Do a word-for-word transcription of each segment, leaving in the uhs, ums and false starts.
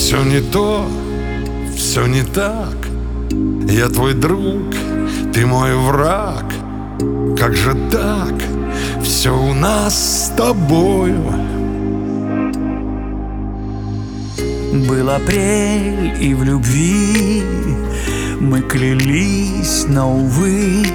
Все не то, все не так. Я твой друг, ты мой враг. Как же так? Все у нас с тобою. Был апрель, и в любви мы клялись, но, увы,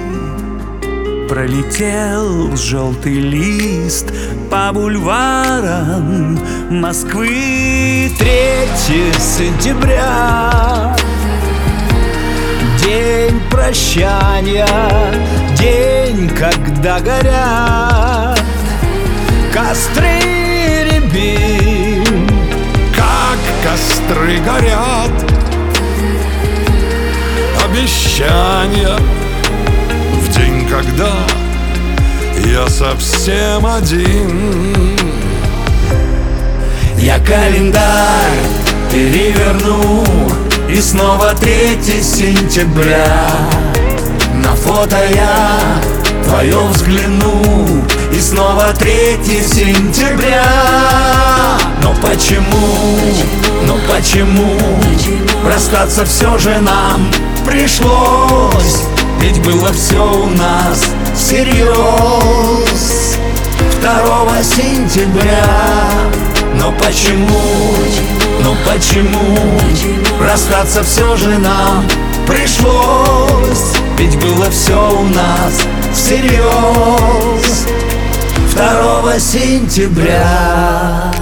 пролетел желтый лист по бульварам Москвы. Третье сентября, день прощания, день, когда горят костры рябин. Как костры горят обещания в день, когда я совсем один. Я календарь переверну, и снова третье сентября. На фото я твое взгляну, и снова третье сентября. Но почему, но почему расстаться все же нам пришлось? Ведь было все у нас всерьез. Второго сентября. Но почему, но почему расстаться все же нам пришлось? Ведь было все у нас всерьез. Второго сентября.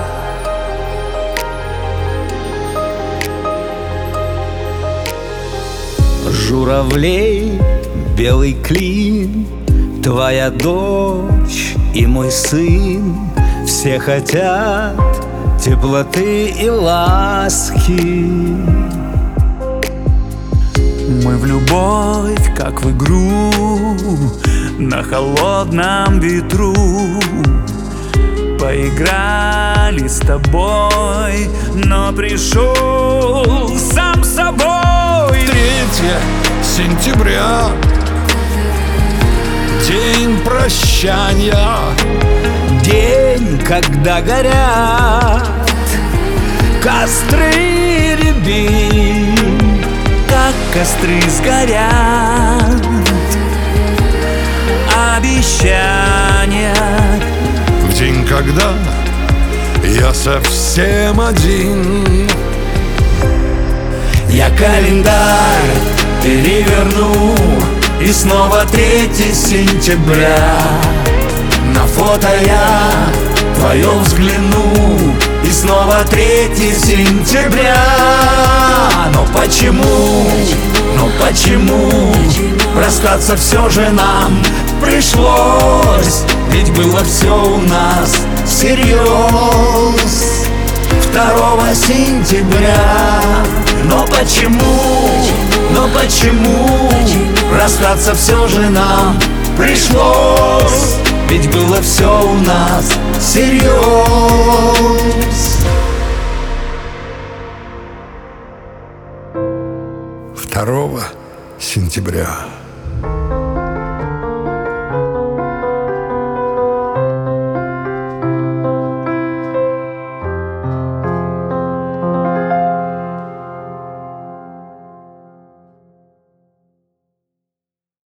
Журавлей белый клин, твоя дочь и мой сын, все хотят теплоты и ласки. Мы в любовь, как в игру, на холодном ветру поиграли с тобой, но пришел сам собой. Третье сентября, день прощания, день, когда горят костры рябин. Как костры сгорят обещания в день, когда я совсем один. Я календарь переверну, и снова третье сентября. На фото я твое взгляну, и снова третье сентября. Но почему, но почему расстаться все же нам пришлось? Ведь было все у нас всерьез. Второго сентября. Но почему, но почему расстаться все же нам пришлось? Ведь было все у нас всерьез. Второго сентября.